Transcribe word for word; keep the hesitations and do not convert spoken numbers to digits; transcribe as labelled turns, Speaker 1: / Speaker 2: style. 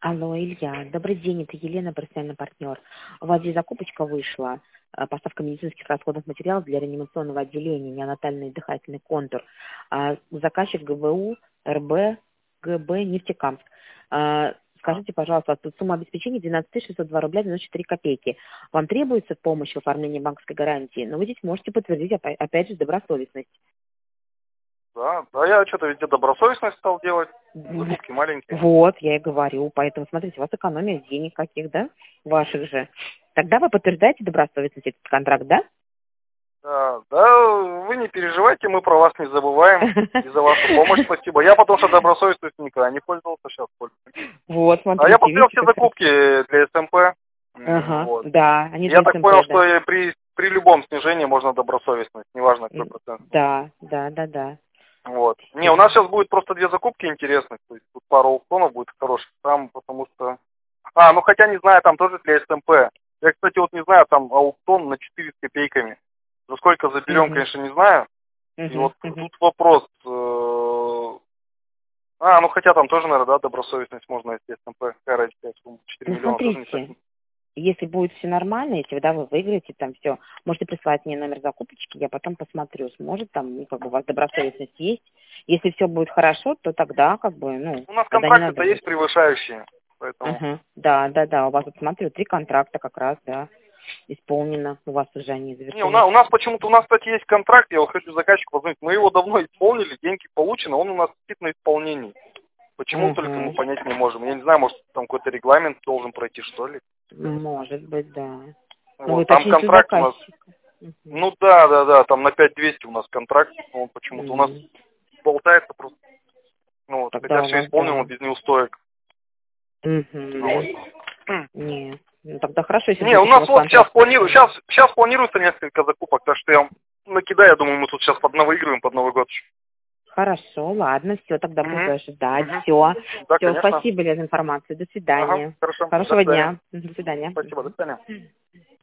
Speaker 1: Алло, Илья, добрый день, это Елена, профессиональный партнер. У вас здесь закупочка вышла, э, поставка медицинских расходных материалов для реанимационного отделения, неонатальный дыхательный контур. А, Заказчик ГБУ, РБ, ГБ, Нефтекамск. А, Скажите, пожалуйста, тут сумма обеспечения двенадцать тысяч шестьсот два рубля девяносто четыре копейки. Вам требуется помощь в оформлении банковской гарантии? Но вы здесь можете подтвердить, опять опять же, добросовестность.
Speaker 2: Да, да, я что-то везде добросовестность стал делать,
Speaker 1: М,
Speaker 2: закупки маленькие.
Speaker 1: Вот, я и говорю. Поэтому, смотрите, у вас экономия денег каких, да? Ваших же. Тогда вы подтверждаете добросовестность этот контракт, да?
Speaker 2: Да, да, вы не переживайте, мы про вас не забываем. И за вашу помощь спасибо. Я потому что добросовестностью никогда не пользовался, сейчас пользуюсь.
Speaker 1: Вот,
Speaker 2: А я
Speaker 1: смотрите,
Speaker 2: посмотрел
Speaker 1: видите,
Speaker 2: все
Speaker 1: как раз.
Speaker 2: закупки для СМП. М,
Speaker 1: Ага,
Speaker 2: Вот.
Speaker 1: да, они
Speaker 2: Я
Speaker 1: для
Speaker 2: так
Speaker 1: СМП,
Speaker 2: понял,
Speaker 1: да.
Speaker 2: что и при, при любом снижении можно добросовестность, неважно какой
Speaker 1: М,
Speaker 2: процент.
Speaker 1: Да, да, да, да.
Speaker 2: Вот. Не, у
Speaker 1: Всё.
Speaker 2: нас сейчас будет просто две закупки интересных, то есть тут пару аукционов будет хороших там, потому что... А, ну хотя не знаю, там тоже для СМП. Я, кстати, вот не знаю, там аукцион на четыре с копейками. За сколько заберем,
Speaker 1: Угу,
Speaker 2: конечно, не знаю. И
Speaker 1: угу,
Speaker 2: вот
Speaker 1: угу.
Speaker 2: тут вопрос. э, А, ну хотя там тоже, наверное, да, добросовестность можно, если СМП, какая разница, сумма четыре
Speaker 1: Ну,
Speaker 2: миллиона тоже не так.
Speaker 1: смотрите, если будет все нормально, если да, вы выиграете там все, можете прислать мне номер закупочки, я потом посмотрю, сможет там, ну, как бы у вас добросовестность есть. Если все будет хорошо, то тогда, как бы, ну,
Speaker 2: У нас
Speaker 1: тогда не
Speaker 2: контракты-то
Speaker 1: надо
Speaker 2: есть
Speaker 1: будет.
Speaker 2: превышающие, поэтому...
Speaker 1: Ага, да, да, да, у вас, вот смотрю, три контракта как раз, да, исполнено, у вас уже они
Speaker 2: Не, у
Speaker 1: завершены.
Speaker 2: нас, у нас почему-то, у нас, кстати, есть контракт, я вот хочу заказчику позвонить, мы его давно исполнили, деньги получены, он у нас стоит на исполнении. Почему только мы
Speaker 1: Угу.
Speaker 2: понять не можем. Я не знаю, может там какой-то регламент должен пройти, что ли.
Speaker 1: Может быть, да. Ну, вы
Speaker 2: Вот, там
Speaker 1: уточните у
Speaker 2: контракт у нас,
Speaker 1: заказчика. Мгм.
Speaker 2: ну да, да, да, там на пять двести у нас контракт, но он почему-то у нас
Speaker 1: М.
Speaker 2: болтается просто. Ну вот, хотя
Speaker 1: Тогда у
Speaker 2: все
Speaker 1: вас,
Speaker 2: исполнено
Speaker 1: да.
Speaker 2: без неустоек. Ну вот.
Speaker 1: Угу. Нет. Ну, тогда хорошо, если
Speaker 2: Не, у
Speaker 1: будет у
Speaker 2: нас
Speaker 1: вас
Speaker 2: вот сейчас
Speaker 1: контракт
Speaker 2: планирую,
Speaker 1: исполнен.
Speaker 2: сейчас, сейчас планируется несколько закупок, так что я вам накидаю, я думаю, мы тут сейчас подновыигрываем под Новый год.
Speaker 1: Хорошо, ладно, все, тогда буду
Speaker 2: Угу.
Speaker 1: ожидать.
Speaker 2: Угу.
Speaker 1: Все.
Speaker 2: Да,
Speaker 1: Все,
Speaker 2: конечно.
Speaker 1: спасибо, Лен, за информацию. До
Speaker 2: Ага,
Speaker 1: свидания.
Speaker 2: хорошо. До
Speaker 1: Хорошего
Speaker 2: свидания.
Speaker 1: дня. До свидания.
Speaker 2: Спасибо, до
Speaker 1: Мгм.
Speaker 2: свидания.